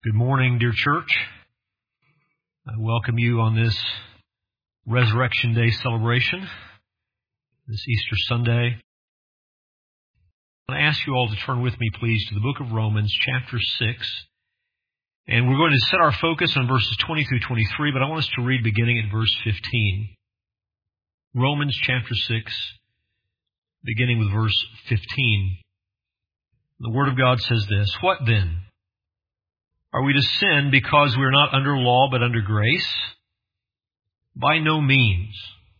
Good morning, dear church. I welcome you on this Resurrection Day celebration, this Easter Sunday. I want to ask you all to turn with me, please, to the book of Romans, chapter 6. And we're going to set our focus on verses 20 through 23, but I want us to read beginning at verse 15. Romans, chapter 6, beginning with verse 15. The Word of God says this: "What then? Are we to sin because we are not under law but under grace? By no means.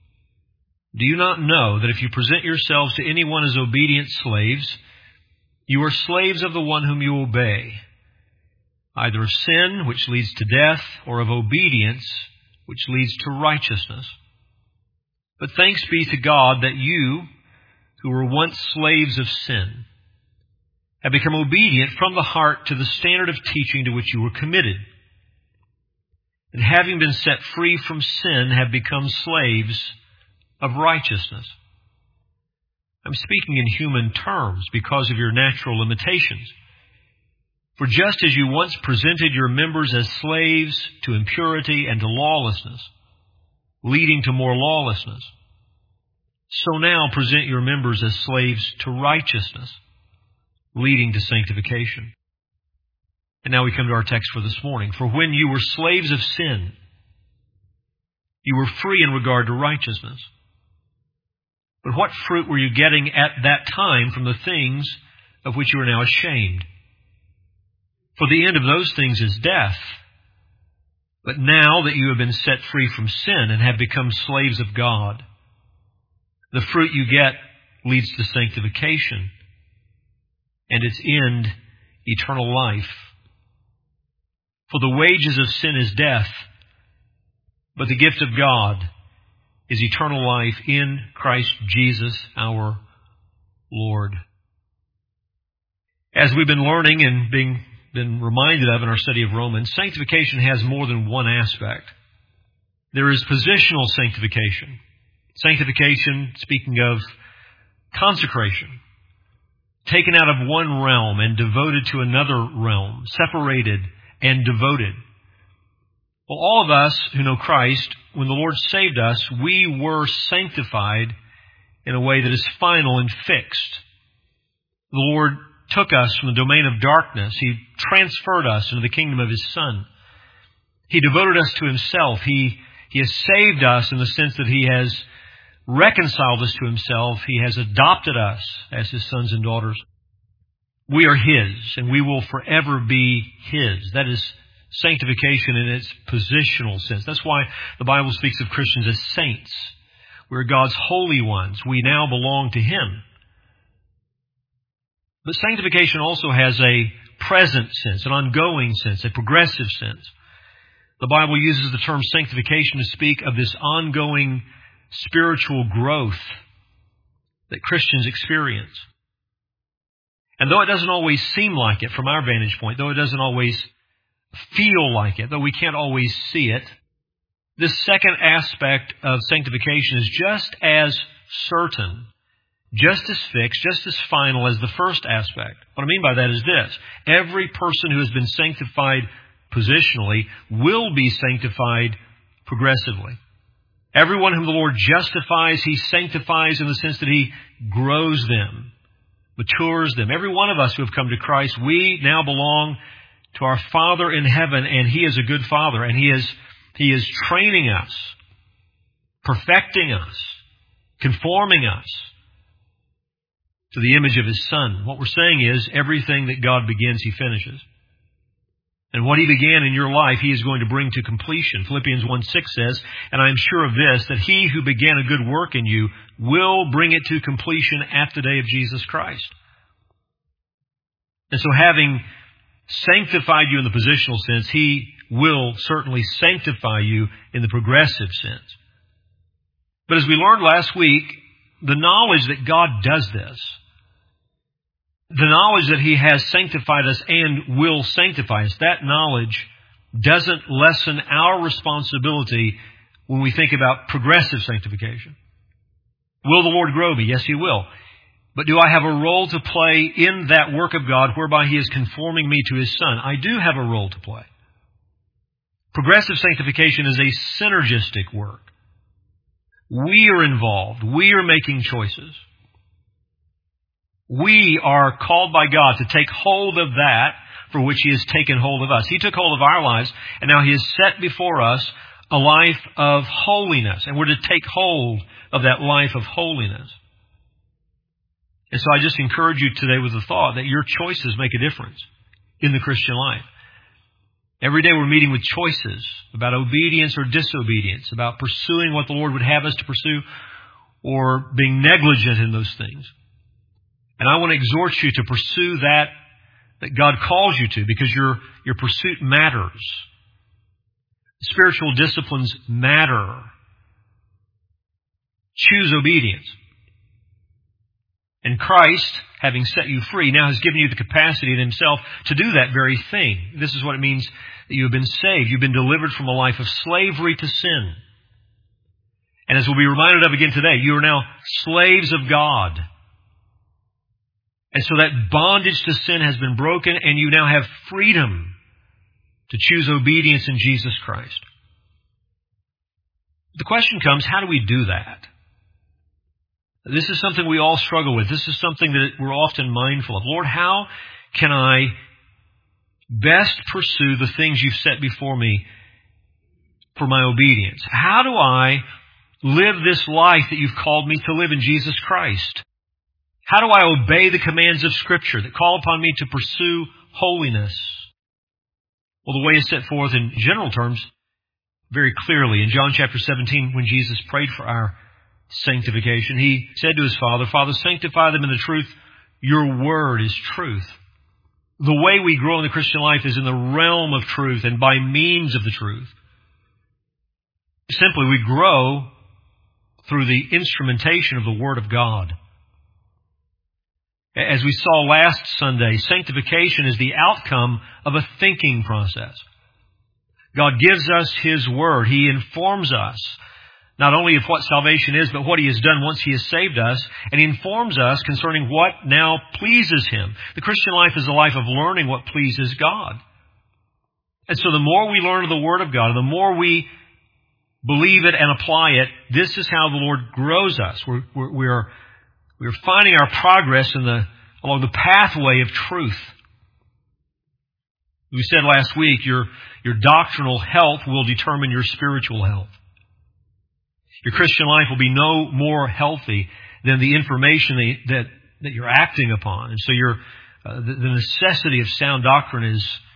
Do you not know that if you present yourselves to anyone as obedient slaves, you are slaves of the one whom you obey, either of sin, which leads to death, or of obedience, which leads to righteousness? But thanks be to God that you, who were once slaves of sin, have become obedient from the heart to the standard of teaching to which you were committed. And having been set free from sin, have become slaves of righteousness." I'm speaking in human terms because of your natural limitations. "For just as you once presented your members as slaves to impurity and to lawlessness, leading to more lawlessness, so now present your members as slaves to righteousness, leading to sanctification." And now we come to our text for this morning. "For when you were slaves of sin, you were free in regard to righteousness. But what fruit were you getting at that time from the things of which you are now ashamed? For the end of those things is death. But now that you have been set free from sin and have become slaves of God, the fruit you get leads to sanctification, and its end, eternal life. For the wages of sin is death, but the gift of God is eternal life in Christ Jesus our Lord." As we've been learning and been reminded of in our study of Romans, sanctification has more than one aspect. There is positional sanctification. Sanctification, speaking of consecration, taken out of one realm and devoted to another realm, separated and devoted. Well, all of us who know Christ, when the Lord saved us, we were sanctified in a way that is final and fixed. The Lord took us from the domain of darkness. He transferred us into the kingdom of His Son. He devoted us to Himself. He has saved us in the sense that He has reconciled us to Himself. He has adopted us as His sons and daughters. We are His, and we will forever be His. That is sanctification in its positional sense. That's why the Bible speaks of Christians as saints. We're God's holy ones. We now belong to Him. But sanctification also has a present sense, an ongoing sense, a progressive sense. The Bible uses the term sanctification to speak of this ongoing spiritual growth that Christians experience. And though it doesn't always seem like it from our vantage point, though it doesn't always feel like it, though we can't always see it, this second aspect of sanctification is just as certain, just as fixed, just as final as the first aspect. What I mean by that is this: every person who has been sanctified positionally will be sanctified progressively. Everyone whom the Lord justifies, He sanctifies in the sense that He grows them, matures them. Every one of us who have come to Christ, we now belong to our Father in heaven, and He is a good Father, and He is training us, perfecting us, conforming us to the image of His Son. What we're saying is, everything that God begins, He finishes. And what He began in your life, He is going to bring to completion. Philippians 1:6 says, "And I am sure of this, that He who began a good work in you will bring it to completion at the day of Jesus Christ." And so having sanctified you in the positional sense, He will certainly sanctify you in the progressive sense. But as we learned last week, the knowledge that God does this, the knowledge that He has sanctified us and will sanctify us, that knowledge doesn't lessen our responsibility when we think about progressive sanctification. Will the Lord grow me? Yes, He will. But do I have a role to play in that work of God whereby He is conforming me to His Son? I do have a role to play. Progressive sanctification is a synergistic work. We are involved. We are making choices. We are called by God to take hold of that for which He has taken hold of us. He took hold of our lives, and now He has set before us a life of holiness. And we're to take hold of that life of holiness. And so I just encourage you today with the thought that your choices make a difference in the Christian life. Every day we're meeting with choices about obedience or disobedience, about pursuing what the Lord would have us to pursue or being negligent in those things. And I want to exhort you to pursue that God calls you to, because your pursuit matters. Spiritual disciplines matter. Choose obedience. And Christ, having set you free, now has given you the capacity in Himself to do that very thing. This is what it means that you have been saved. You've been delivered from a life of slavery to sin. And as we'll be reminded of again today, you are now slaves of God. And so that bondage to sin has been broken, and you now have freedom to choose obedience in Jesus Christ. The question comes, how do we do that? This is something we all struggle with. This is something that we're often mindful of. Lord, how can I best pursue the things you've set before me for my obedience? How do I live this life that you've called me to live in Jesus Christ? How do I obey the commands of Scripture that call upon me to pursue holiness? Well, the way is set forth in general terms very clearly. In John chapter 17, when Jesus prayed for our sanctification, He said to His Father, Father, sanctify them in the truth. Your word is truth. The way we grow in the Christian life is in the realm of truth and by means of the truth. Simply, we grow through the instrumentation of the Word of God. As we saw last Sunday, sanctification is the outcome of a thinking process. God gives us His Word. He informs us not only of what salvation is, but what He has done once He has saved us. And He informs us concerning what now pleases Him. The Christian life is a life of learning what pleases God. And so the more we learn of the Word of God, and the more we believe it and apply it, this is how the Lord grows us. We're finding our progress along the pathway of truth. We said last week, your doctrinal health will determine your spiritual health. Your Christian life will be no more healthy than the information that you're acting upon. And so the necessity of sound doctrine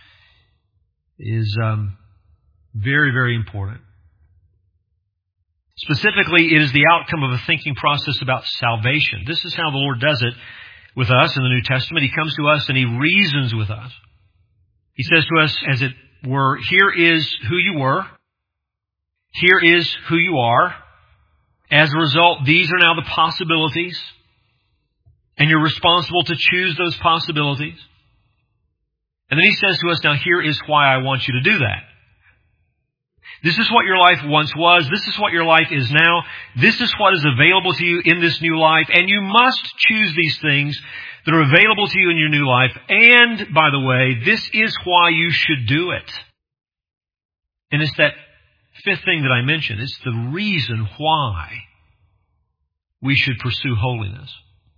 is very, very important. Specifically, it is the outcome of a thinking process about salvation. This is how the Lord does it with us in the New Testament. He comes to us and He reasons with us. He says to us, as it were, here is who you were. Here is who you are. As a result, these are now the possibilities. And you're responsible to choose those possibilities. And then He says to us, now here is why I want you to do that. This is what your life once was. This is what your life is now. This is what is available to you in this new life. And you must choose these things that are available to you in your new life. And, by the way, this is why you should do it. And it's that fifth thing that I mentioned. It's the reason why we should pursue holiness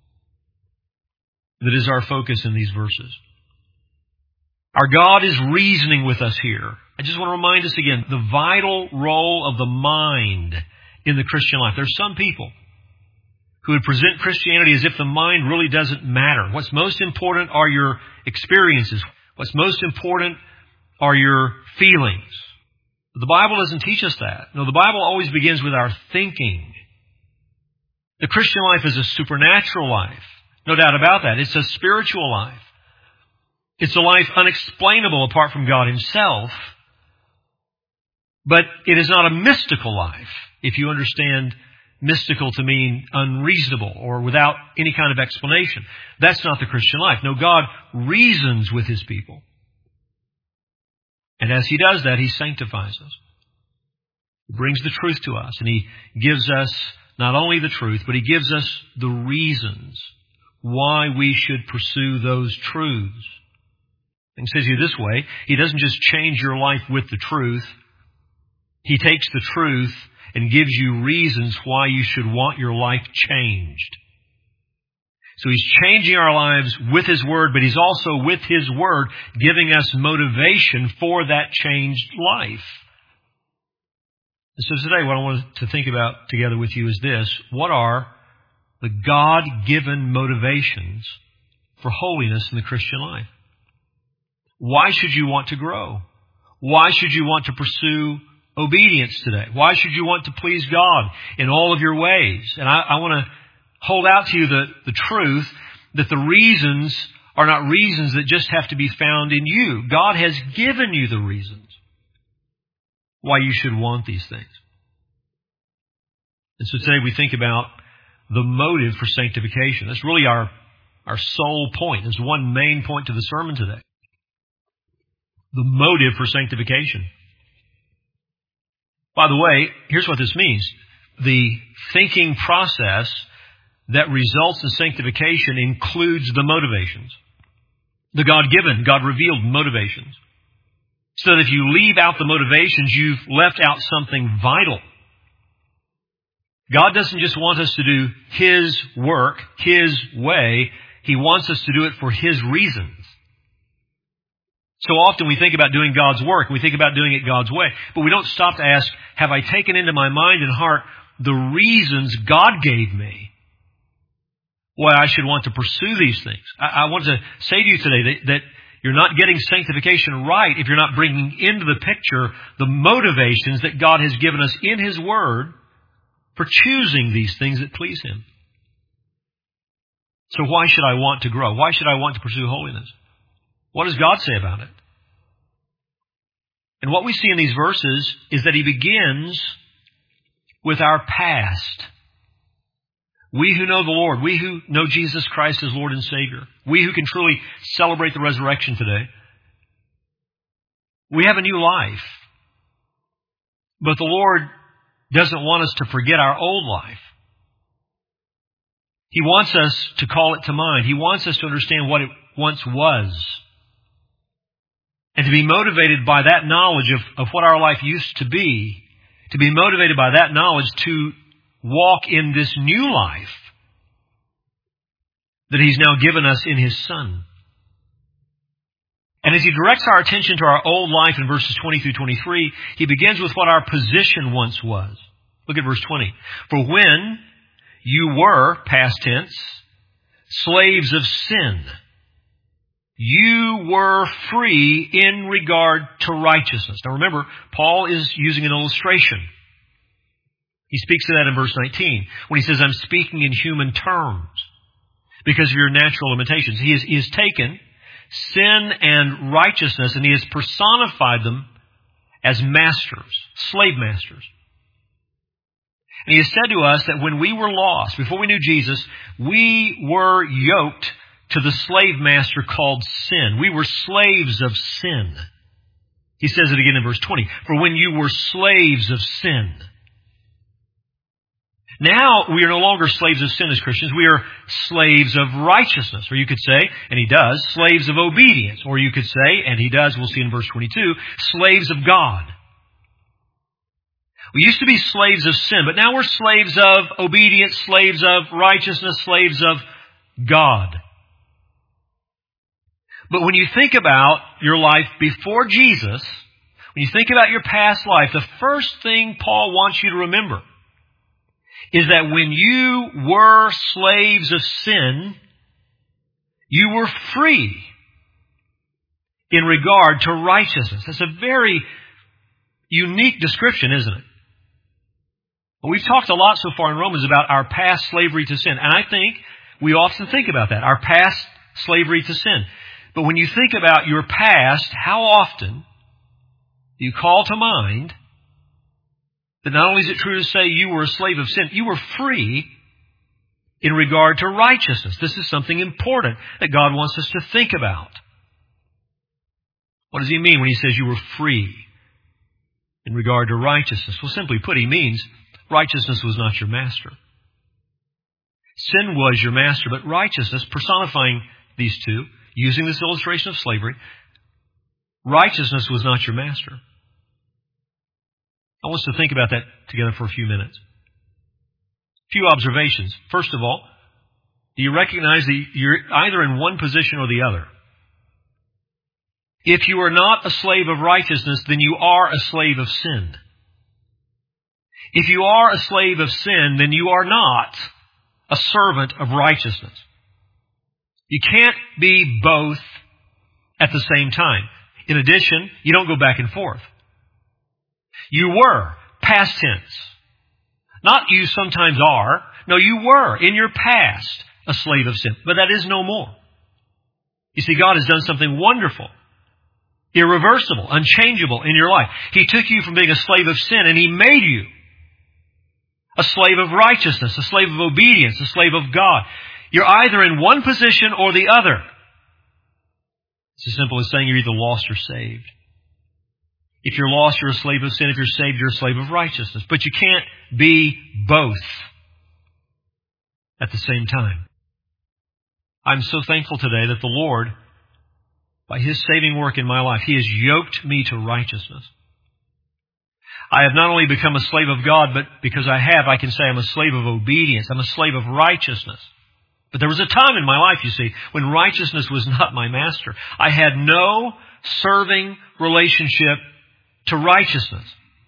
that is our focus in these verses. Our God is reasoning with us here. I just want to remind us again, the vital role of the mind in the Christian life. There's some people who would present Christianity as if the mind really doesn't matter. What's most important are your experiences. What's most important are your feelings. The Bible doesn't teach us that. No, the Bible always begins with our thinking. The Christian life is a supernatural life. No doubt about that. It's a spiritual life. It's a life unexplainable apart from God Himself. But it is not a mystical life, if you understand mystical to mean unreasonable or without any kind of explanation. That's not the Christian life. No, God reasons with His people. And as He does that, He sanctifies us. He brings the truth to us, and He gives us not only the truth, but He gives us the reasons why we should pursue those truths. And he says here this way, He doesn't just change your life with the truth. He takes the truth and gives you reasons why you should want your life changed. So He's changing our lives with His Word, but He's also with His Word giving us motivation for that changed life. And so today what I want to think about together with you is this. What are the God-given motivations for holiness in the Christian life? Why should you want to grow? Why should you want to pursue obedience today? Why should you want to please God in all of your ways? And I want to hold out to you the truth that the reasons are not reasons that just have to be found in you. God has given you the reasons why you should want these things. And so today we think about the motive for sanctification. That's really our sole point. There's one main point to the sermon today. The motive for sanctification. By the way, here's what this means. The thinking process that results in sanctification includes the motivations. The God-given, God-revealed motivations. So that if you leave out the motivations, you've left out something vital. God doesn't just want us to do His work, His way. He wants us to do it for His reasons. So often we think about doing God's work, and we think about doing it God's way, but we don't stop to ask, have I taken into my mind and heart the reasons God gave me why I should want to pursue these things? I want to say to you today that you're not getting sanctification right if you're not bringing into the picture the motivations that God has given us in His Word for choosing these things that please Him. So why should I want to grow? Why should I want to pursue holiness? What does God say about it? And what we see in these verses is that He begins with our past. We who know the Lord, we who know Jesus Christ as Lord and Savior, we who can truly celebrate the resurrection today, we have a new life. But the Lord doesn't want us to forget our old life. He wants us to call it to mind. He wants us to understand what it once was. And to be motivated by that knowledge of what our life used to be, to be motivated by that knowledge to walk in this new life that He's now given us in His Son. And as He directs our attention to our old life in verses 20 through 23, He begins with what our position once was. Look at verse 20. For when you were, past tense, slaves of sin, you were free in regard to righteousness. Now remember, Paul is using an illustration. He speaks to that in verse 19 when he says, I'm speaking in human terms because of your natural limitations. He has taken sin and righteousness and He has personified them as masters, slave masters. And He has said to us that when we were lost, before we knew Jesus, we were yoked to the slave master called sin. We were slaves of sin. He says it again in verse 20. For when you were slaves of sin. Now we are no longer slaves of sin as Christians. We are slaves of righteousness. Or you could say, and He does, slaves of obedience. Or you could say, and He does, we'll see in verse 22, slaves of God. We used to be slaves of sin, but now we're slaves of obedience, slaves of righteousness, slaves of God. But when you think about your life before Jesus, when you think about your past life, the first thing Paul wants you to remember is that when you were slaves of sin, you were free in regard to righteousness. That's a very unique description, isn't it? Well, we've talked a lot so far in Romans about our past slavery to sin. And I think we often think about that, our past slavery to sin. But when you think about your past, how often do you call to mind that not only is it true to say you were a slave of sin, you were free in regard to righteousness. This is something important that God wants us to think about. What does He mean when He says you were free in regard to righteousness? Well, simply put, He means righteousness was not your master. Sin was your master, but righteousness, personifying these two, using this illustration of slavery, righteousness was not your master. I want us to think about that together for a few minutes. A few observations. First of all, do you recognize that you're either in one position or the other? If you are not a slave of righteousness, then you are a slave of sin. If you are a slave of sin, then you are not a servant of righteousness. You can't be both at the same time. In addition, you don't go back and forth. You were, past tense. Not you sometimes are. No, you were, in your past, a slave of sin. But that is no more. You see, God has done something wonderful, irreversible, unchangeable in your life. He took you from being a slave of sin and He made you a slave of righteousness, a slave of obedience, a slave of God. You're either in one position or the other. It's as simple as saying you're either lost or saved. If you're lost, you're a slave of sin. If you're saved, you're a slave of righteousness. But you can't be both at the same time. I'm so thankful today that the Lord, by His saving work in my life, He has yoked me to righteousness. I have not only become a slave of God, but because I can say I'm a slave of obedience. I'm a slave of righteousness. But there was a time in my life, you see, when righteousness was not my master. I had no serving relationship to righteousness.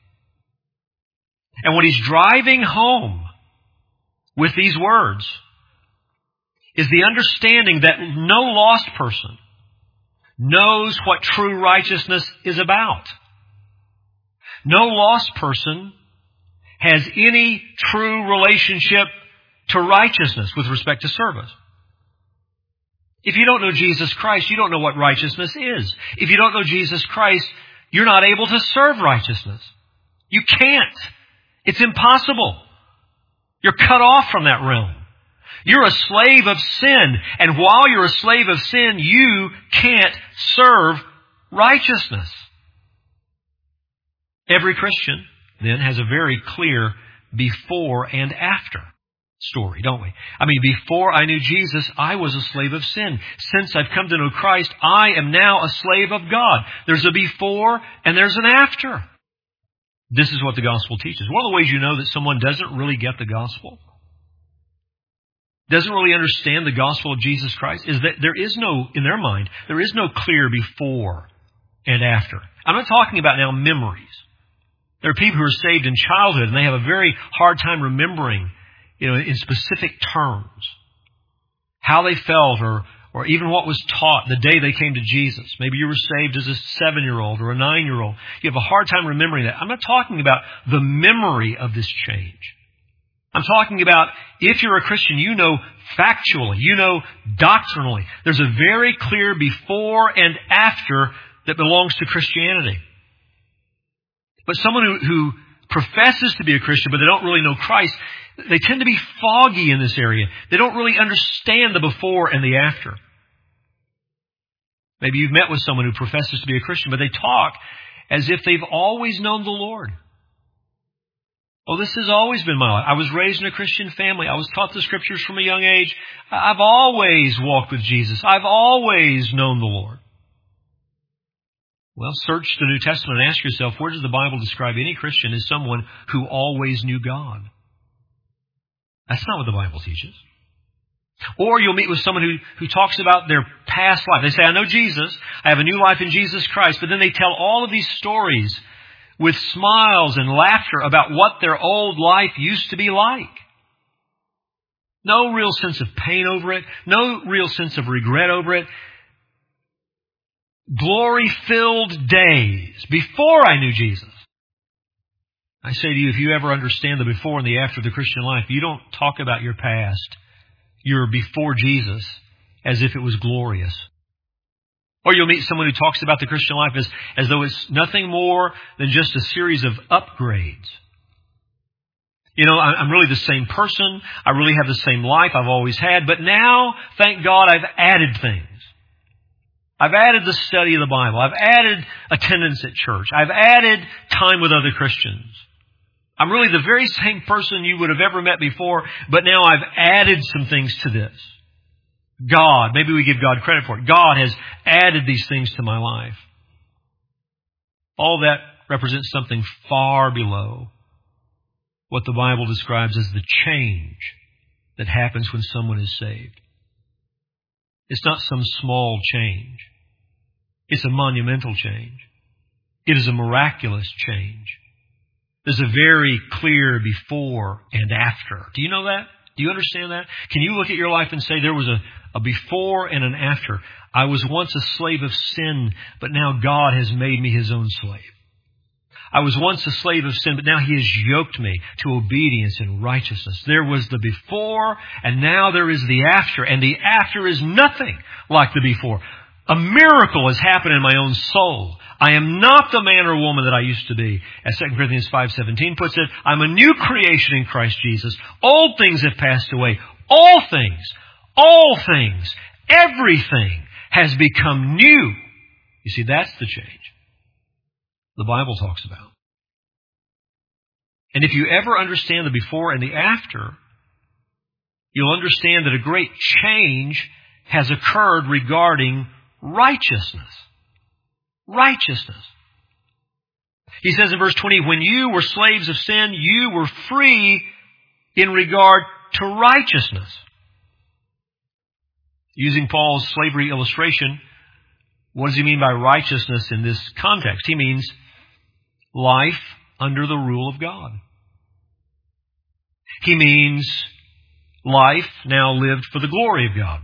And what He's driving home with these words is the understanding that no lost person knows what true righteousness is about. No lost person has any true relationship to righteousness with respect to service. If you don't know Jesus Christ, you don't know what righteousness is. If you don't know Jesus Christ, you're not able to serve righteousness. You can't. It's impossible. You're cut off from that realm. You're a slave of sin. And while you're a slave of sin, you can't serve righteousness. Every Christian, then, has a very clear before and after story, don't we? I mean, before I knew Jesus, I was a slave of sin. Since I've come to know Christ, I am now a slave of God. There's a before and there's an after. This is what the gospel teaches. One of the ways you know that someone doesn't really get the gospel, doesn't really understand the gospel of Jesus Christ, is that there is no, in their mind, there is no clear before and after. I'm not talking about now memories. There are people who are saved in childhood and they have a very hard time remembering, in specific terms, how they felt or even what was taught the day they came to Jesus. Maybe you were saved as a 7-year-old or a 9-year-old. You have a hard time remembering that. I'm not talking about the memory of this change. I'm talking about if you're a Christian, you know factually, you know doctrinally. There's a very clear before and after that belongs to Christianity. But someone who professes to be a Christian, but they don't really know Christ, they tend to be foggy in this area. They don't really understand the before and the after. Maybe you've met with someone who professes to be a Christian, but they talk as if they've always known the Lord. Oh, this has always been my life. I was raised in a Christian family. I was taught the Scriptures from a young age. I've always walked with Jesus. I've always known the Lord. Well, search the New Testament and ask yourself, where does the Bible describe any Christian as someone who always knew God? That's not what the Bible teaches. Or you'll meet with someone who talks about their past life. They say, I know Jesus. I have a new life in Jesus Christ. But then they tell all of these stories with smiles and laughter about what their old life used to be like. No real sense of pain over it. No real sense of regret over it. Glory-filled days before I knew Jesus. I say to you, if you ever understand the before and the after of the Christian life, you don't talk about your past, your before Jesus, as if it was glorious. Or you'll meet someone who talks about the Christian life as though it's nothing more than just a series of upgrades. I'm really the same person. I really have the same life I've always had. But now, thank God, I've added things. I've added the study of the Bible. I've added attendance at church. I've added time with other Christians. I'm really the very same person you would have ever met before, but now I've added some things to this. God, maybe we give God credit for it. God has added these things to my life. All that represents something far below what the Bible describes as the change that happens when someone is saved. It's not some small change. It's a monumental change. It is a miraculous change. There's a very clear before and after. Do you know that? Do you understand that? Can you look at your life and say there was a before and an after? I was once a slave of sin, but now God has made me His own slave. I was once a slave of sin, but now He has yoked me to obedience and righteousness. There was the before, and now there is the after. And the after is nothing like the before. A miracle has happened in my own soul. I am not the man or woman that I used to be. As 2 Corinthians 5:17 puts it, I'm a new creation in Christ Jesus. Old things have passed away. All things, everything has become new. You see, that's the change the Bible talks about. And if you ever understand the before and the after, you'll understand that a great change has occurred regarding righteousness. Righteousness. He says in verse 20, when you were slaves of sin, you were free in regard to righteousness. Using Paul's slavery illustration, what does he mean by righteousness in this context? He means life under the rule of God. He means life now lived for the glory of God.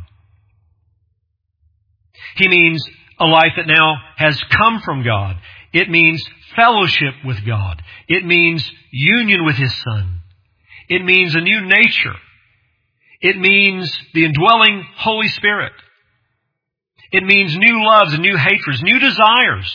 He means a life that now has come from God. It means fellowship with God. It means union with His Son. It means a new nature. It means the indwelling Holy Spirit. It means new loves and new hatreds, new desires.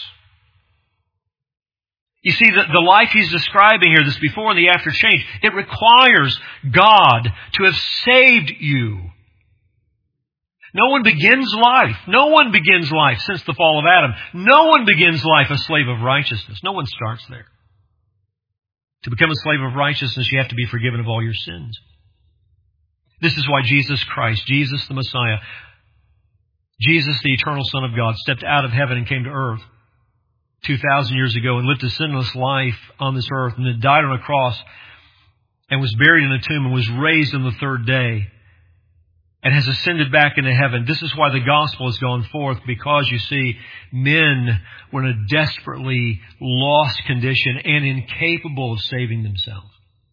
You see, the life he's describing here, this before and the after change, it requires God to have saved you. No one begins life since the fall of Adam. No one begins life a slave of righteousness. No one starts there. To become a slave of righteousness, you have to be forgiven of all your sins. This is why Jesus Christ, Jesus the Messiah, Jesus the eternal Son of God, stepped out of heaven and came to earth 2,000 years ago and lived a sinless life on this earth and then died on a cross and was buried in a tomb and was raised on the third day and has ascended back into heaven. This is why the gospel has gone forth, because, you see, men were in a desperately lost condition and incapable of saving themselves.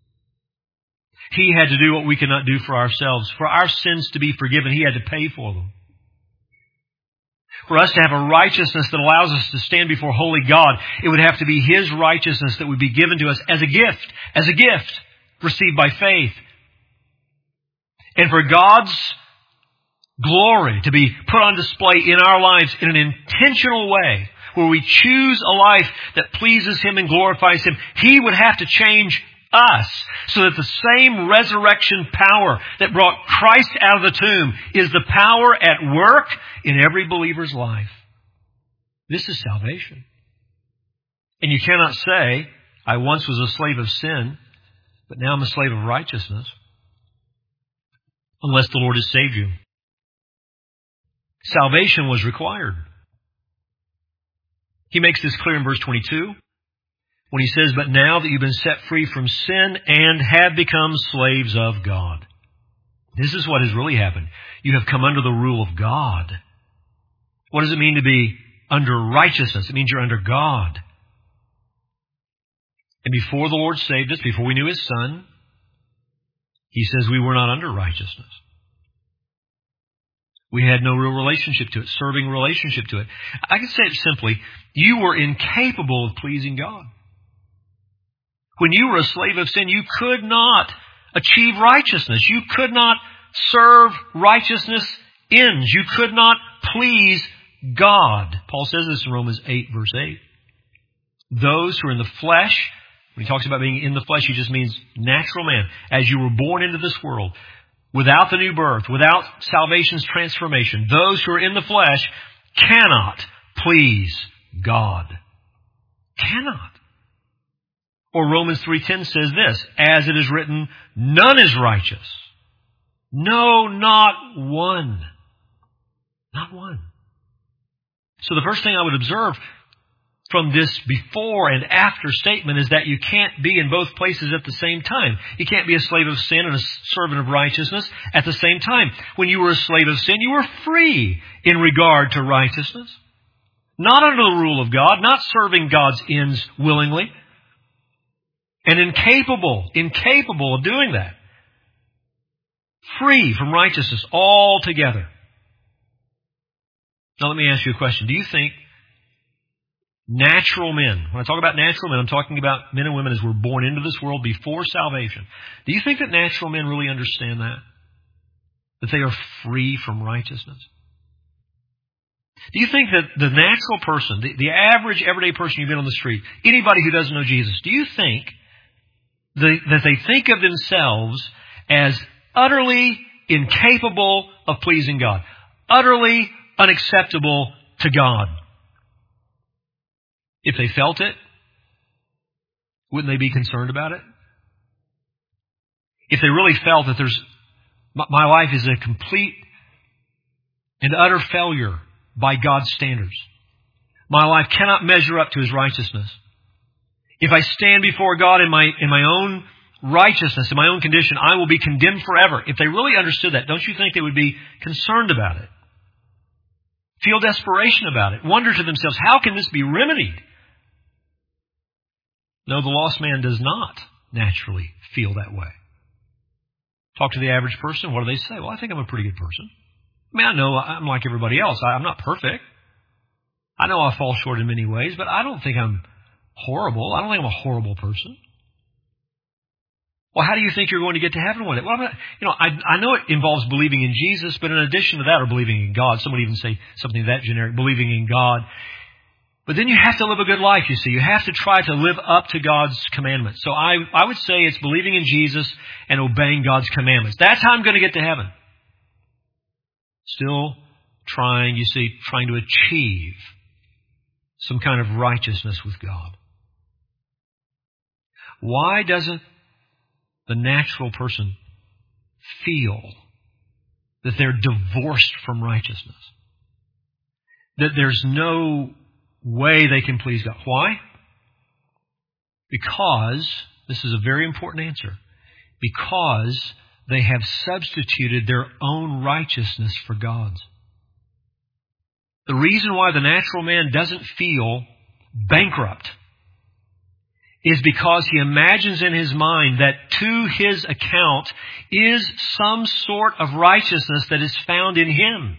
He had to do what we could not do for ourselves. For our sins to be forgiven, He had to pay for them. For us to have a righteousness that allows us to stand before holy God, it would have to be His righteousness that would be given to us as a gift received by faith. And for God's glory to be put on display in our lives in an intentional way, where we choose a life that pleases Him and glorifies Him, He would have to change us so that the same resurrection power that brought Christ out of the tomb is the power at work in every believer's life. This is salvation. And you cannot say, I once was a slave of sin, but now I'm a slave of righteousness, unless the Lord has saved you. Salvation was required. He makes this clear in verse 22 when he says, but now that you've been set free from sin and have become slaves of God. This is what has really happened. You have come under the rule of God. What does it mean to be under righteousness? It means you're under God. And before the Lord saved us, before we knew His Son, He says we were not under righteousness. We had no real relationship to it, serving relationship to it. I can say it simply, you were incapable of pleasing God. When you were a slave of sin, you could not achieve righteousness. You could not serve righteousness ends. You could not please God. Paul says this in Romans 8, verse 8. Those who are in the flesh, when he talks about being in the flesh, he just means natural man. As you were born into this world, without the new birth, without salvation's transformation, those who are in the flesh cannot please God. Cannot. Or Romans 3:10 says this, as it is written, none is righteous. No, not one. Not one. So the first thing I would observe from this before and after statement is that you can't be in both places at the same time. You can't be a slave of sin and a servant of righteousness at the same time. When you were a slave of sin, you were free in regard to righteousness. Not under the rule of God, not serving God's ends willingly. And incapable of doing that. Free from righteousness altogether. Now let me ask you a question. Do you think natural men, when I talk about natural men, I'm talking about men and women as we're born into this world before salvation. Do you think that natural men really understand that? That they are free from righteousness? Do you think that the natural person, the average everyday person you've been on the street, anybody who doesn't know Jesus, do you think that they think of themselves as utterly incapable of pleasing God? Utterly unacceptable to God? If they felt it, wouldn't they be concerned about it? If they really felt that my life is a complete and utter failure by God's standards. My life cannot measure up to His righteousness. If I stand before God in my own righteousness, in my own condition, I will be condemned forever. If they really understood that, don't you think they would be concerned about it? Feel desperation about it. Wonder to themselves, how can this be remedied? No, the lost man does not naturally feel that way. Talk to the average person, what do they say? Well, I think I'm a pretty good person. I mean, I know I'm like everybody else. I'm not perfect. I know I fall short in many ways, but I don't think I'm horrible. I don't think I'm a horrible person. Well, how do you think you're going to get to heaven one day? Well, I know it involves believing in Jesus, but in addition to that, or believing in God, some would even say something that generic, believing in God. But then you have to live a good life, you see. You have to try to live up to God's commandments. So I would say it's believing in Jesus and obeying God's commandments. That's how I'm going to get to heaven. Still trying to achieve some kind of righteousness with God. Why doesn't the natural person feel that they're divorced from righteousness? That there's no way they can please God. Why? Because, this is a very important answer, because they have substituted their own righteousness for God's. The reason why the natural man doesn't feel bankrupt is because he imagines in his mind that to his account is some sort of righteousness that is found in him.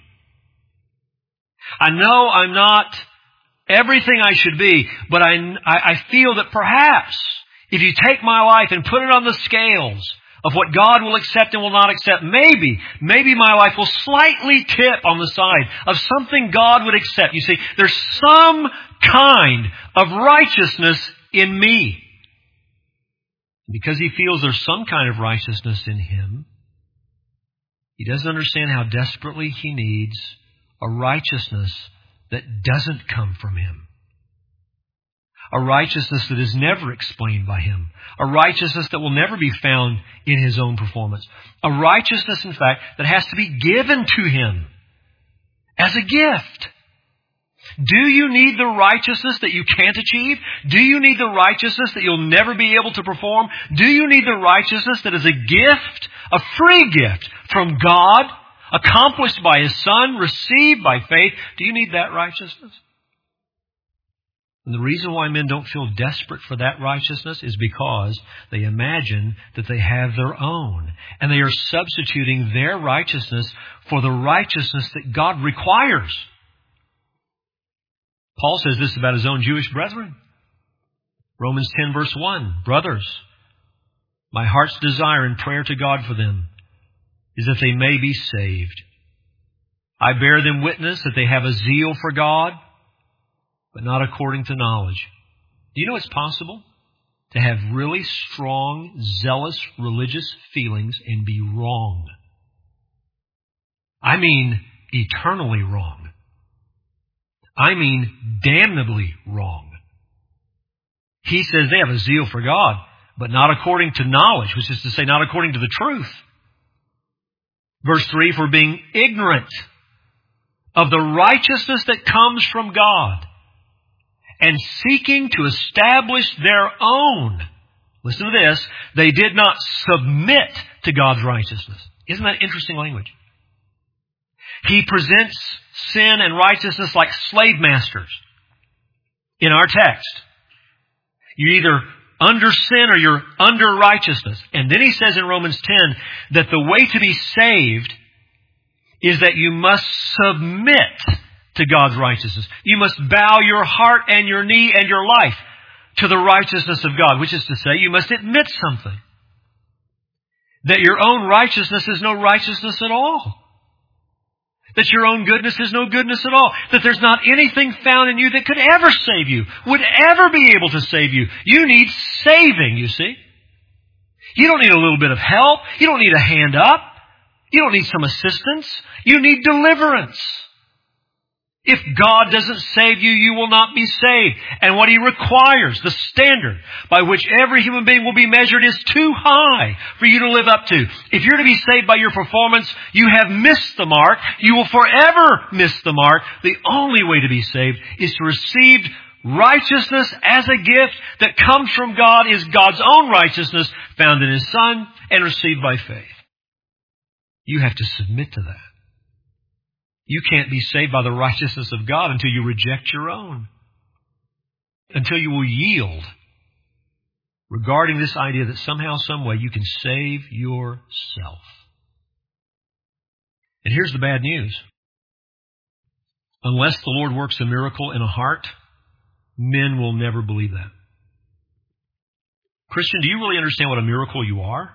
I know I'm not everything I should be, but I feel that perhaps if you take my life and put it on the scales of what God will accept and will not accept, maybe my life will slightly tip on the side of something God would accept. You see, there's some kind of righteousness in me. Because he feels there's some kind of righteousness in him, he doesn't understand how desperately he needs a righteousness that doesn't come from him. A righteousness that is never explained by him. A righteousness that will never be found in his own performance. A righteousness, in fact, that has to be given to him as a gift. Do you need the righteousness that you can't achieve? Do you need the righteousness that you'll never be able to perform? Do you need the righteousness that is a gift, a free gift from God, accomplished by His Son, received by faith? Do you need that righteousness? And the reason why men don't feel desperate for that righteousness is because they imagine that they have their own. And they are substituting their righteousness for the righteousness that God requires. Paul says this about his own Jewish brethren. Romans 10 verse 1. Brothers, my heart's desire and prayer to God for them is that they may be saved. I bear them witness that they have a zeal for God, but not according to knowledge. Do you know it's possible to have really strong, zealous, religious feelings and be wrong? I mean, eternally wrong. I mean, damnably wrong. He says they have a zeal for God, but not according to knowledge, which is to say, not according to the truth. Verse 3, for being ignorant of the righteousness that comes from God and seeking to establish their own. Listen to this. They did not submit to God's righteousness. Isn't that interesting language? He presents sin and righteousness like slave masters in our text. You're either under sin or you're under righteousness. And then he says in Romans 10 that the way to be saved is that you must submit to God's righteousness. You must bow your heart and your knee and your life to the righteousness of God, which is to say you must admit something. That your own righteousness is no righteousness at all. That your own goodness is no goodness at all. That there's not anything found in you that could ever save you, would ever be able to save you. You need saving, you see. You don't need a little bit of help. You don't need a hand up. You don't need some assistance. You need deliverance. If God doesn't save you, you will not be saved. And what He requires, the standard by which every human being will be measured, is too high for you to live up to. If you're to be saved by your performance, you have missed the mark. You will forever miss the mark. The only way to be saved is to receive righteousness as a gift that comes from God, is God's own righteousness found in His Son and received by faith. You have to submit to that. You can't be saved by the righteousness of God until you reject your own. Until you will yield regarding this idea that somehow, some way you can save yourself. And here's the bad news. Unless the Lord works a miracle in a heart, men will never believe that. Christian, do you really understand what a miracle you are?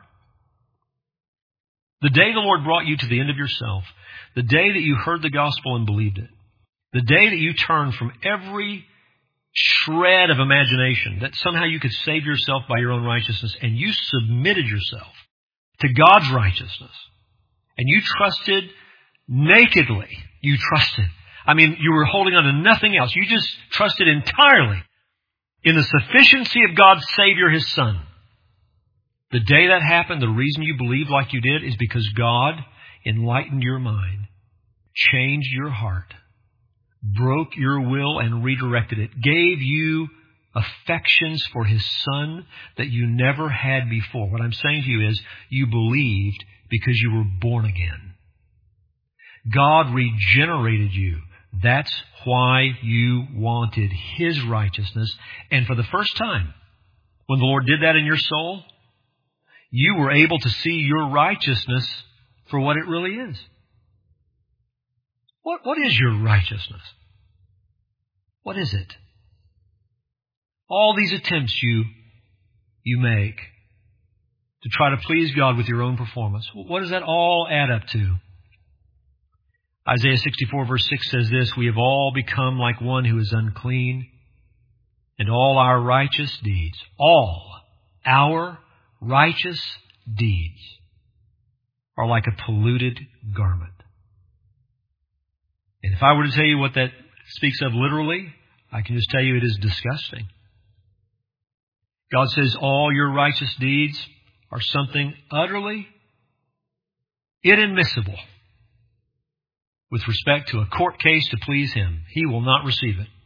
The day the Lord brought you to the end of yourself, the day that you heard the gospel and believed it, the day that you turned from every shred of imagination that somehow you could save yourself by your own righteousness, and you submitted yourself to God's righteousness, and you trusted nakedly. You trusted. I mean, you were holding on to nothing else. You just trusted entirely in the sufficiency of God's Savior, His Son. The day that happened, the reason you believed like you did is because God enlightened your mind, changed your heart, broke your will and redirected it, gave you affections for His Son that you never had before. What I'm saying to you is you believed because you were born again. God regenerated you. That's why you wanted His righteousness. And for the first time, when the Lord did that in your soul, you were able to see your righteousness for what it really is. What is your righteousness? What is it? All these attempts you make to try to please God with your own performance, what does that all add up to? Isaiah 64 verse 6 says this, we have all become like one who is unclean, and all our righteous deeds, all our righteous deeds are like a polluted garment. And if I were to tell you what that speaks of literally, I can just tell you it is disgusting. God says all your righteous deeds are something utterly inadmissible with respect to a court case to please Him. He will not receive it.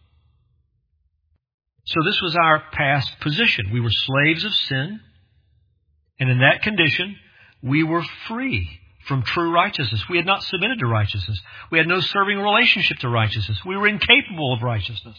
So this was our past position. We were slaves of sin. And in that condition, we were free from true righteousness. We had not submitted to righteousness. We had no serving relationship to righteousness. We were incapable of righteousness.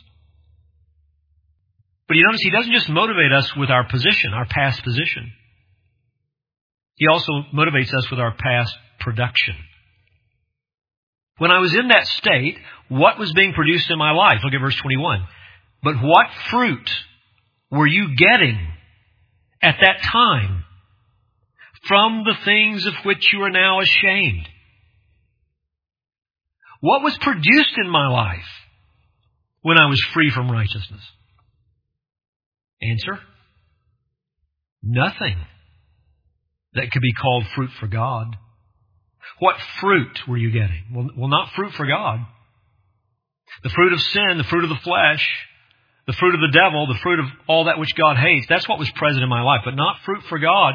But you notice He doesn't just motivate us with our position, our past position. He also motivates us with our past production. When I was in that state, what was being produced in my life? Look at verse 21. But what fruit were you getting at that time from the things of which you are now ashamed? What was produced in my life when I was free from righteousness? Answer: nothing that could be called fruit for God. What fruit were you getting? Well, not fruit for God. The fruit of sin, the fruit of the flesh, The fruit of the devil, the fruit of all that which God hates, that's what was present in my life, but not fruit for God.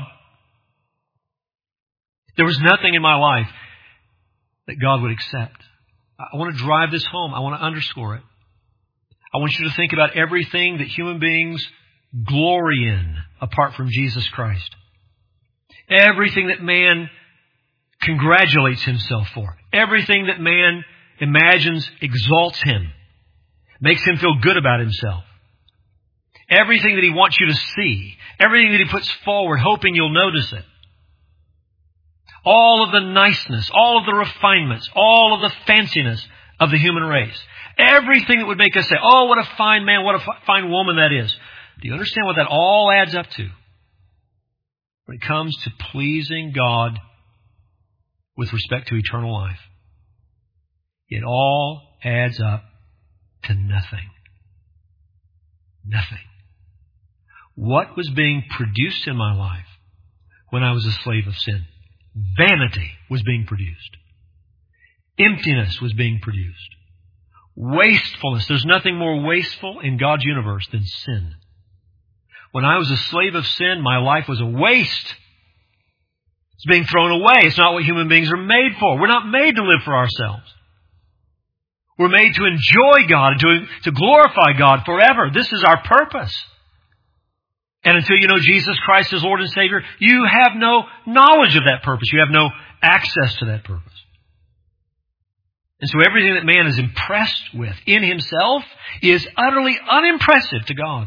There was nothing in my life that God would accept. I want to drive this home. I want to underscore it. I want you to think about everything that human beings glory in apart from Jesus Christ. Everything that man congratulates himself for. Everything that man imagines exalts him. Makes him feel good about himself. Everything that he wants you to see. Everything that he puts forward, hoping you'll notice it. All of the niceness, all of the refinements, all of the fanciness of the human race. Everything that would make us say, oh, what a fine man, what a fine woman that is. Do you understand what that all adds up to? When it comes to pleasing God with respect to eternal life. It all adds up to nothing. Nothing. What was being produced in my life when I was a slave of sin? Vanity was being produced. Emptiness was being produced. Wastefulness. There's nothing more wasteful in God's universe than sin. When I was a slave of sin, my life was a waste. It's being thrown away. It's not what human beings are made for. We're not made to live for ourselves. We're made to enjoy God and to glorify God forever. This is our purpose. And until you know Jesus Christ as Lord and Savior, you have no knowledge of that purpose. You have no access to that purpose. And so everything that man is impressed with in himself is utterly unimpressive to God.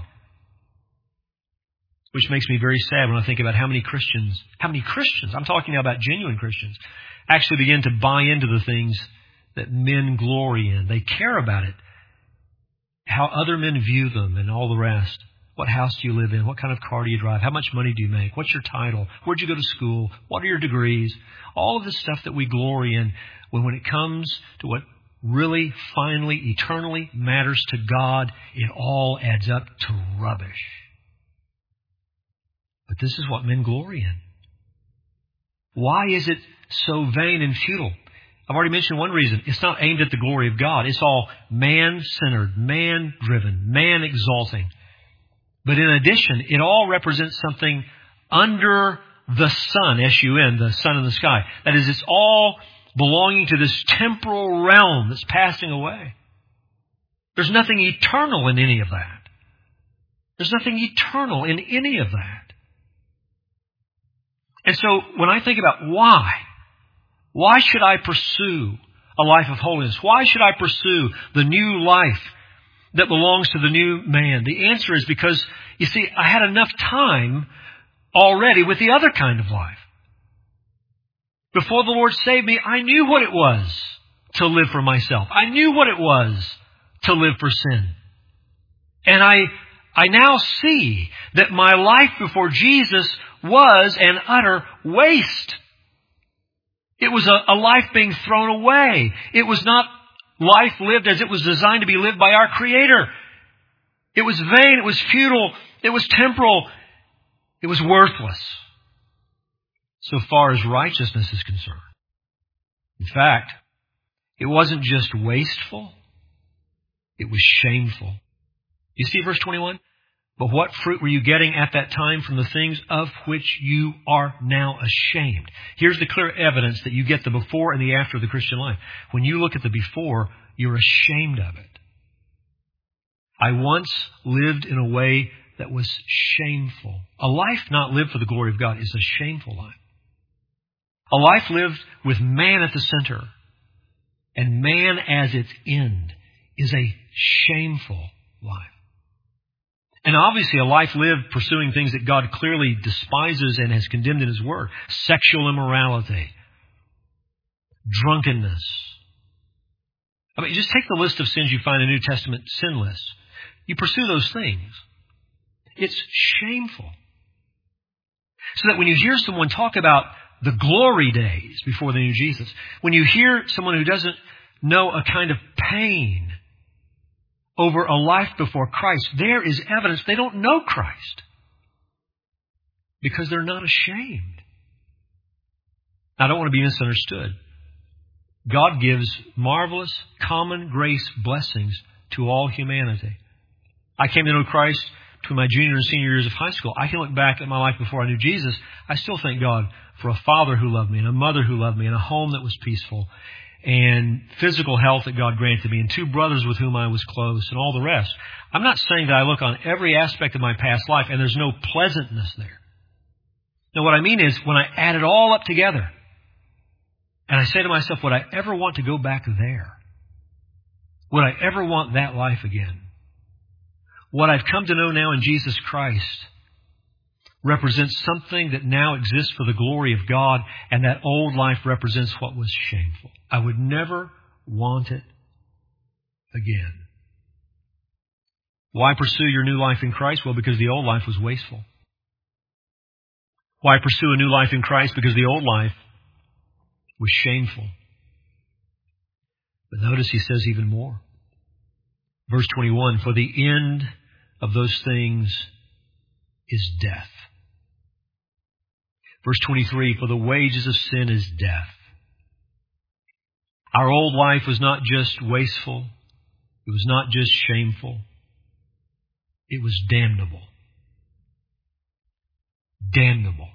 Which makes me very sad when I think about how many Christians, I'm talking now about genuine Christians, actually begin to buy into the things that men glory in. They care about it. How other men view them and all the rest. What house do you live in? What kind of car do you drive? How much money do you make? What's your title? Where'd you go to school? What are your degrees? All of this stuff that we glory in, when it comes to what really, finally, eternally matters to God, it all adds up to rubbish. But this is what men glory in. Why is it so vain and futile? I've already mentioned one reason. It's not aimed at the glory of God. It's all man-centered, man-driven, man-exalting. But in addition, it all represents something under the sun, S-U-N, the sun in the sky. That is, it's all belonging to this temporal realm that's passing away. There's nothing eternal in any of that. There's nothing eternal in any of that. And so when I think about why should I pursue a life of holiness? Why should I pursue the new life that belongs to the new man? The answer is because, you see, I had enough time already with the other kind of life. Before the Lord saved me, I knew what it was to live for myself. I knew what it was to live for sin. And I now see that my life before Jesus was an utter waste. It was a life being thrown away. It was not life lived as it was designed to be lived by our Creator. It was vain. It was futile. It was temporal. It was worthless so far as righteousness is concerned. In fact, it wasn't just wasteful. It was shameful. You see verse 21? But what fruit were you getting at that time from the things of which you are now ashamed? Here's the clear evidence that you get the before and the after of the Christian life. When you look at the before, you're ashamed of it. I once lived in a way that was shameful. A life not lived for the glory of God is a shameful life. A life lived with man at the center and man as its end is a shameful life. And obviously a life lived pursuing things that God clearly despises and has condemned in His Word. Sexual immorality. Drunkenness. I mean, just take the list of sins you find in the New Testament sin list. You pursue those things. It's shameful. So that when you hear someone talk about the glory days before they knew Jesus, when you hear someone who doesn't know a kind of pain over a life before Christ, there is evidence they don't know Christ because they're not ashamed. I don't want to be misunderstood. God gives marvelous common grace blessings to all humanity. I came to know Christ between my junior and senior years of high school. I can look back at my life before I knew Jesus. I still thank God for a father who loved me and a mother who loved me and a home that was peaceful and physical health that God granted me and 2 brothers with whom I was close and all the rest. I'm not saying that I look on every aspect of my past life and there's no pleasantness there. No, what I mean is when I add it all up together and I say to myself, would I ever want to go back there? Would I ever want that life again? What I've come to know now in Jesus Christ represents something that now exists for the glory of God, and that old life represents what was shameful. I would never want it again. Why pursue your new life in Christ? Well, because the old life was wasteful. Why pursue a new life in Christ? Because the old life was shameful. But notice he says even more. Verse 21, for the end of those things is death. Verse 23, for the wages of sin is death. Our old life was not just wasteful. It was not just shameful. It was damnable. Damnable.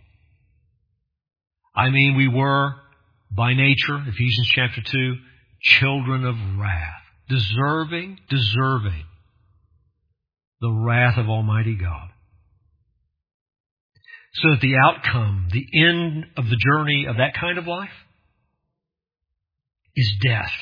I mean, we were, by nature, Ephesians chapter 2, children of wrath. Deserving the wrath of Almighty God. So that the outcome, the end of the journey of that kind of life is death.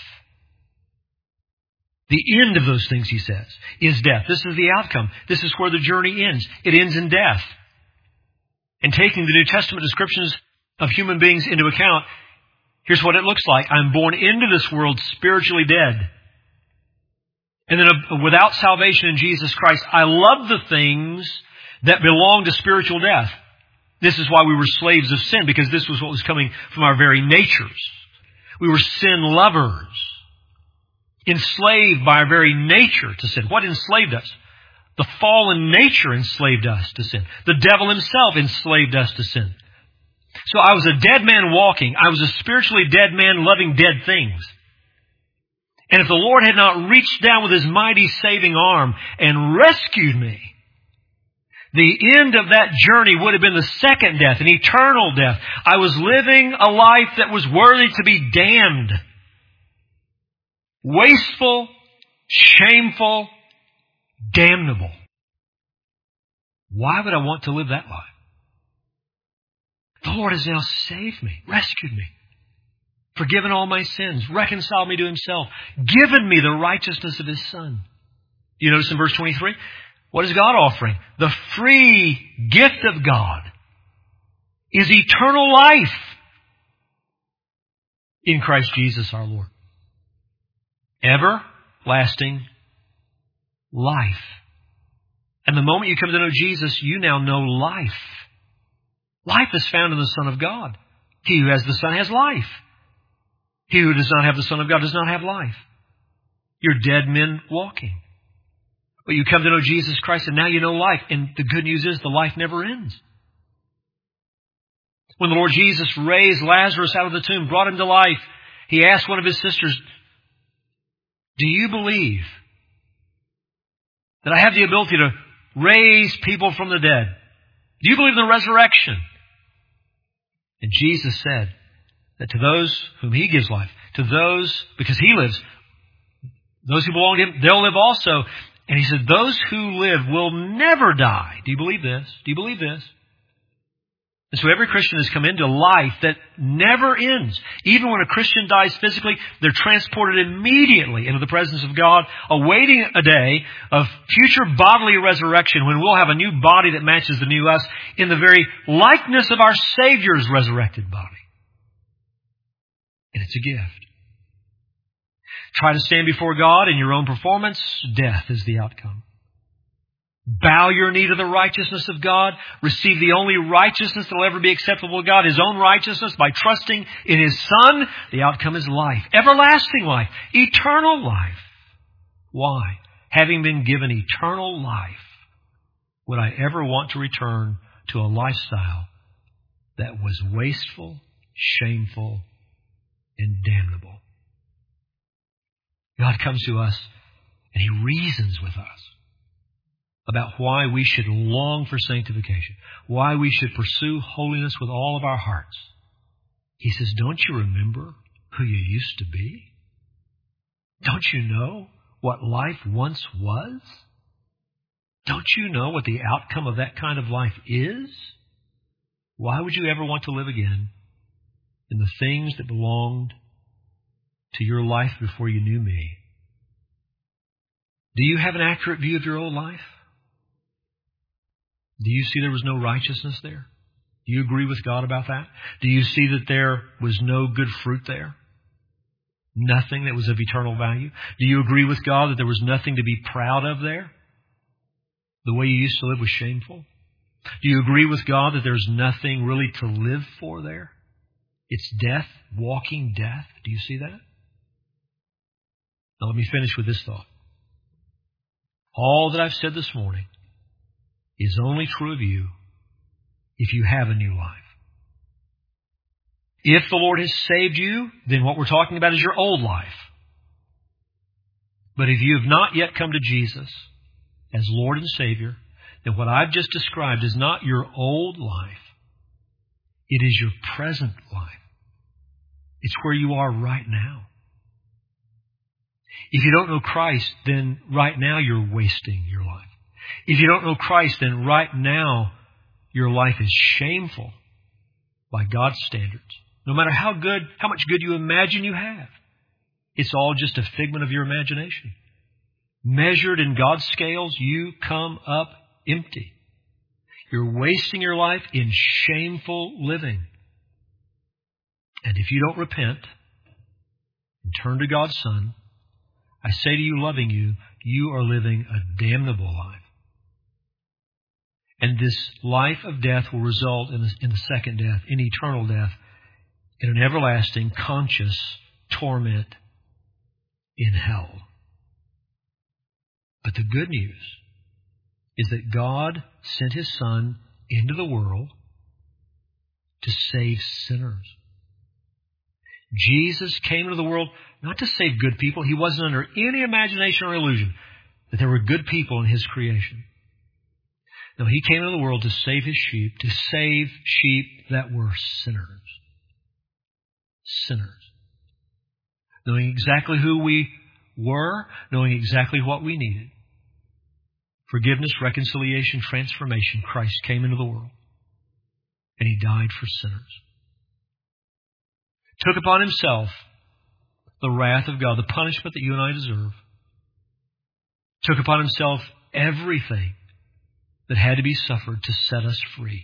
The end of those things, he says, is death. This is the outcome. This is where the journey ends. It ends in death. And taking the New Testament descriptions of human beings into account, here's what it looks like. I'm born into this world spiritually dead. And then without salvation in Jesus Christ, I love the things that belong to spiritual death. This is why we were slaves of sin, because this was what was coming from our very natures. We were sin lovers, enslaved by our very nature to sin. What enslaved us? The fallen nature enslaved us to sin. The devil himself enslaved us to sin. So I was a dead man walking. I was a spiritually dead man loving dead things. And if the Lord had not reached down with His mighty saving arm and rescued me, the end of that journey would have been the second death, an eternal death. I was living a life that was worthy to be damned. Wasteful, shameful, damnable. Why would I want to live that life? The Lord has now saved me, rescued me, forgiven all my sins, reconciled me to Himself, given me the righteousness of His Son. You notice in verse 23? What is God offering? The free gift of God is eternal life in Christ Jesus our Lord. Everlasting life. And the moment you come to know Jesus, you now know life. Life is found in the Son of God. He who has the Son has life. He who does not have the Son of God does not have life. You're dead men walking. But you come to know Jesus Christ and now you know life. And the good news is the life never ends. When the Lord Jesus raised Lazarus out of the tomb, brought him to life, He asked one of His sisters, do you believe that I have the ability to raise people from the dead? Do you believe in the resurrection? And Jesus said that to those whom He gives life, to those, because He lives, those who belong to Him, they'll live also. And He said, those who live will never die. Do you believe this? Do you believe this? And so every Christian has come into life that never ends. Even when a Christian dies physically, they're transported immediately into the presence of God, awaiting a day of future bodily resurrection when we'll have a new body that matches the new us in the very likeness of our Savior's resurrected body. And it's a gift. Try to stand before God in your own performance, death is the outcome. Bow your knee to the righteousness of God. Receive the only righteousness that will ever be acceptable to God, His own righteousness, by trusting in His Son. The outcome is life. Everlasting life. Eternal life. Why? Having been given eternal life, would I ever want to return to a lifestyle that was wasteful, shameful, and damnable? God comes to us and He reasons with us. about why we should long for sanctification, why we should pursue holiness with all of our hearts. He says, don't you remember who you used to be? Don't you know what life once was? Don't you know what the outcome of that kind of life is? Why would you ever want to live again in the things that belonged to your life before you knew me? Do you have an accurate view of your old life? Do you see there was no righteousness there? Do you agree with God about that? Do you see that there was no good fruit there? Nothing that was of eternal value? Do you agree with God that there was nothing to be proud of there? The way you used to live was shameful? Do you agree with God that there's nothing really to live for there? It's death, walking death. Do you see that? Now let me finish with this thought. All that I've said this morning is only true of you if you have a new life. If the Lord has saved you, then what we're talking about is your old life. But if you have not yet come to Jesus as Lord and Savior, then what I've just described is not your old life. It is your present life. It's where you are right now. If you don't know Christ, then right now you're wasting your life. If you don't know Christ, then right now your life is shameful by God's standards. No matter how much good you imagine you have, it's all just a figment of your imagination. Measured in God's scales, you come up empty. You're wasting your life in shameful living. And if you don't repent and turn to God's Son, I say to you, loving you, you are living a damnable life. And this life of death will result in the second death, in eternal death, in an everlasting conscious torment in hell. But the good news is that God sent His Son into the world to save sinners. Jesus came into the world not to save good people. He wasn't under any imagination or illusion that there were good people in His creation. No, He came into the world to save His sheep, to save sheep that were sinners. Sinners. Knowing exactly who we were, knowing exactly what we needed. Forgiveness, reconciliation, transformation. Christ came into the world and He died for sinners. Took upon Himself the wrath of God, the punishment that you and I deserve. Took upon Himself everything that had to be suffered to set us free.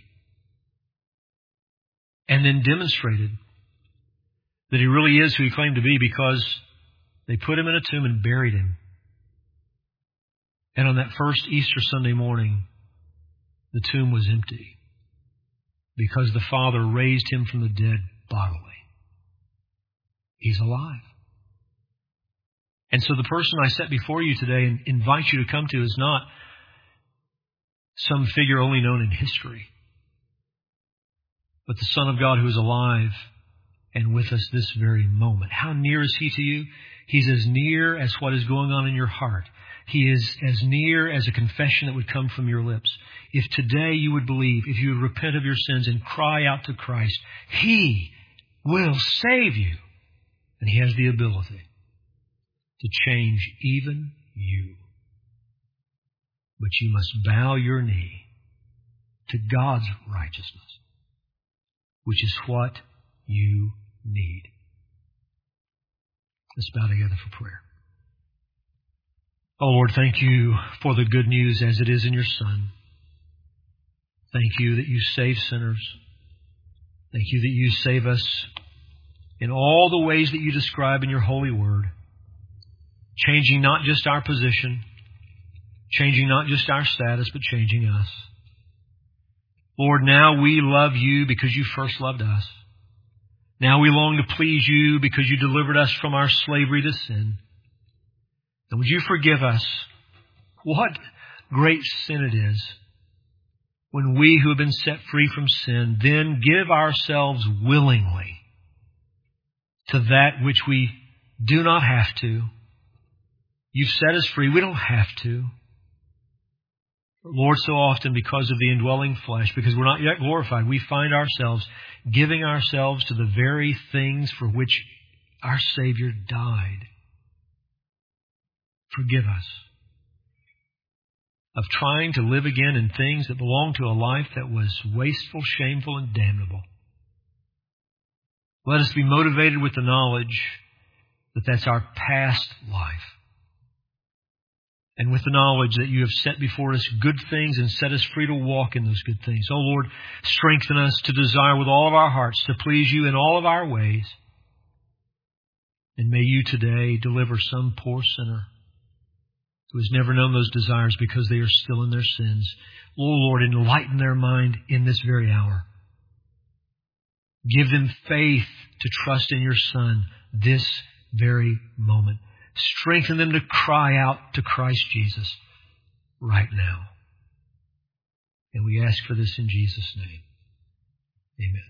And then demonstrated that He really is who He claimed to be because they put Him in a tomb and buried Him. And on that first Easter Sunday morning, the tomb was empty because the Father raised Him from the dead bodily. He's alive. And so the person I set before you today and invite you to come to is not some figure only known in history, but the Son of God who is alive and with us this very moment. How near is He to you? He's as near as what is going on in your heart. He is as near as a confession that would come from your lips. If today you would believe, if you would repent of your sins and cry out to Christ, He will save you. And He has the ability to change even you. But you must bow your knee to God's righteousness, which is what you need. Let's bow together for prayer. Oh Lord, thank You for the good news as it is in Your Son. Thank You that You save sinners. Thank You that You save us in all the ways that You describe in Your holy word, changing not just our position, changing not just our status, but changing us. Lord, now we love You because You first loved us. Now we long to please You because You delivered us from our slavery to sin. And would You forgive us? What great sin it is when we who have been set free from sin then give ourselves willingly to that which we do not have to. You've set us free. We don't have to. Lord, so often because of the indwelling flesh, because we're not yet glorified, we find ourselves giving ourselves to the very things for which our Savior died. Forgive us of trying to live again in things that belong to a life that was wasteful, shameful, and damnable. Let us be motivated with the knowledge that that's our past life. And with the knowledge that you have set before us good things and set us free to walk in those good things. Oh Lord, strengthen us to desire with all of our hearts to please you in all of our ways. And may you today deliver some poor sinner who has never known those desires because they are still in their sins. Oh Lord, enlighten their mind in this very hour. Give them faith to trust in your Son this very moment. Strengthen them to cry out to Christ Jesus right now. And we ask for this in Jesus' name. Amen.